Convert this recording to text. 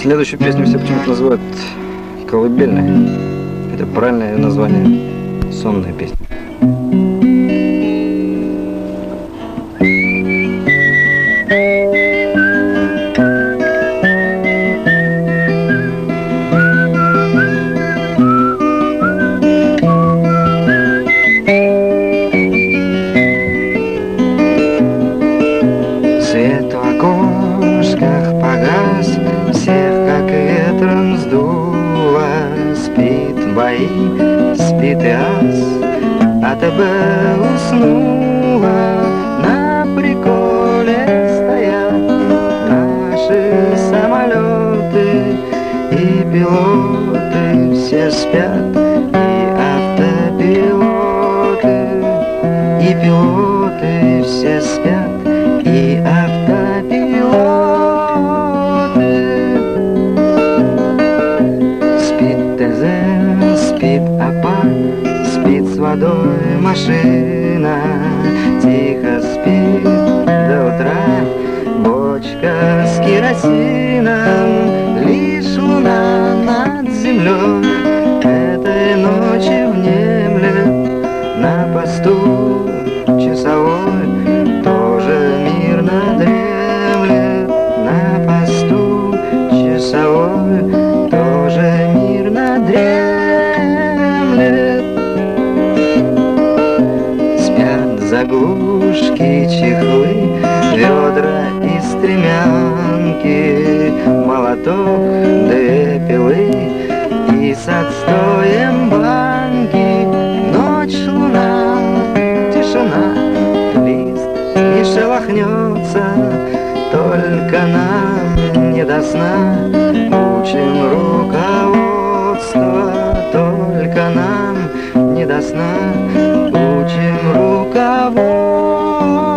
Следующую песню все почему-то называют колыбельной. Это правильное название — сонная песня. Свет в окошках погас, всех как ветром сдуло. Спит бои, спит и ас, а ТБ уснула. На приколе стоят наши самолеты, и пилоты все спят, и автопилоты, и пилоты все спят, и автопилоты. Спит ТЗ, спит АПА, спит с водой машина, тихо спит до утра бочка с керосином. Лишь луна над землей этой ночи внемлет. На посту часовой тоже мирно дремлет. На посту часовой тоже мирно дремлет. Спят заглушки, чехлы, ведра и стремянки, молоток, две пилы и с отстоем банки. Ночь, луна, тишина, лист не шелохнется, только нам не до сна. Учим руководство, только нам не до сна. Учим руководство.